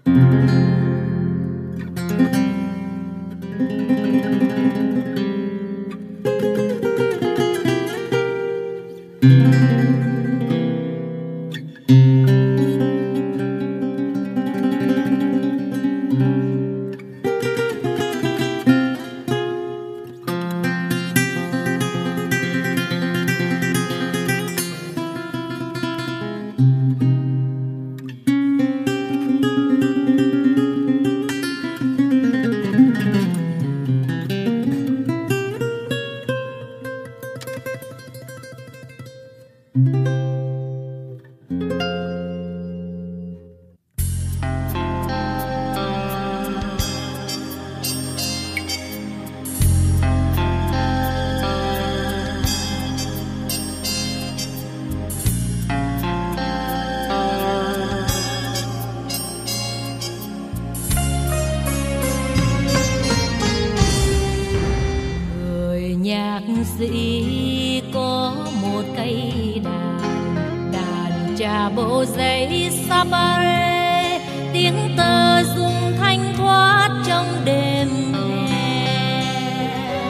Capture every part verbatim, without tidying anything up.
Sĩ có một cây đàn, đàn trà bộ giấy Sapare, tiếng tơ rung thanh thoát trong đêm hè.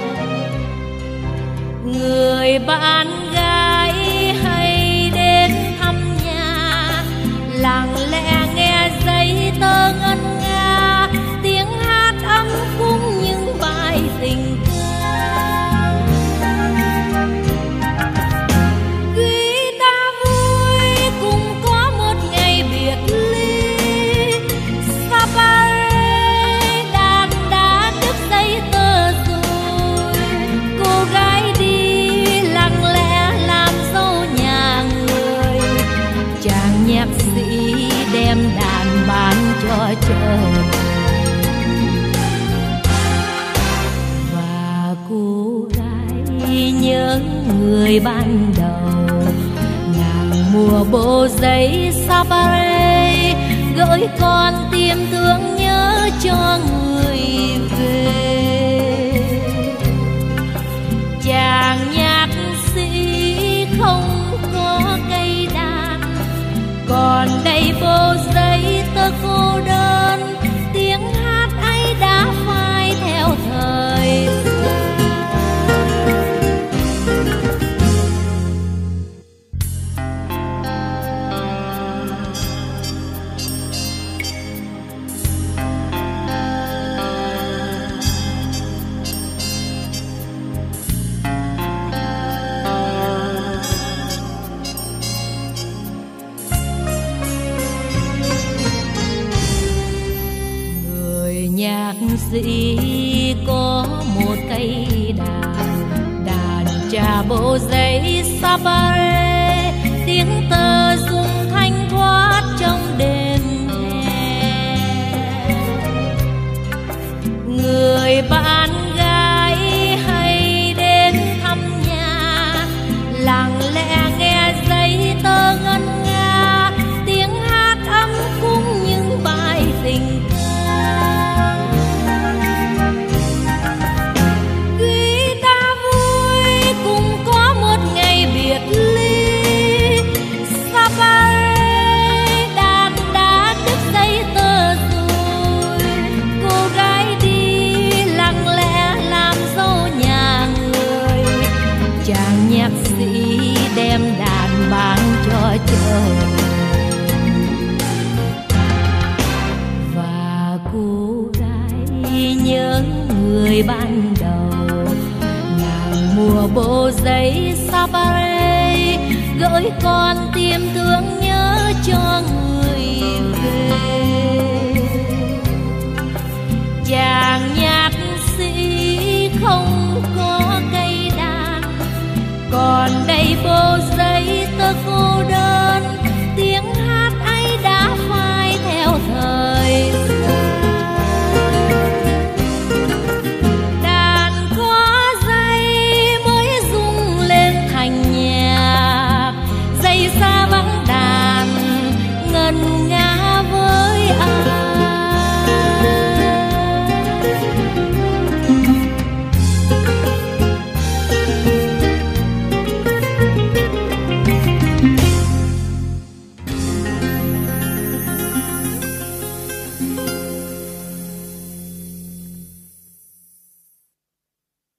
Người bạn gái hay đến thăm nhà, lặng lẽ nghe giấy tơ ngân nga, tiếng hát ấm cúng những bài tình ca. Đem đàn bán cho trời và cô gái nhớ người ban đầu, nàng mua bộ giấy Sapare gửi con tìm thương nhớ cho người về. Chàng nhạc sĩ không có cây đàn, còn đây bộ giấy tơ cô đơn, tiếng hát ấy đã phai theo thời gian. Nhạc sĩ có một cây đàn, đàn trà bộ giấy Sapare, tiếng tơ rung thanh thoát trong đêm hè. Người bạn gái hay đến thăm nhà, lặng lẽ nghe giấy tơ ngân nga, tiếng hát ấm cúng những bài tình ca. Đem đàn bán cho trời và cô gái nhớ người ban đầu, nàng mua bộ giấy Sapare gửi con tìm thương nhớ cho người về. Chàng nhạc sĩ không có cây đàn, còn đây bộ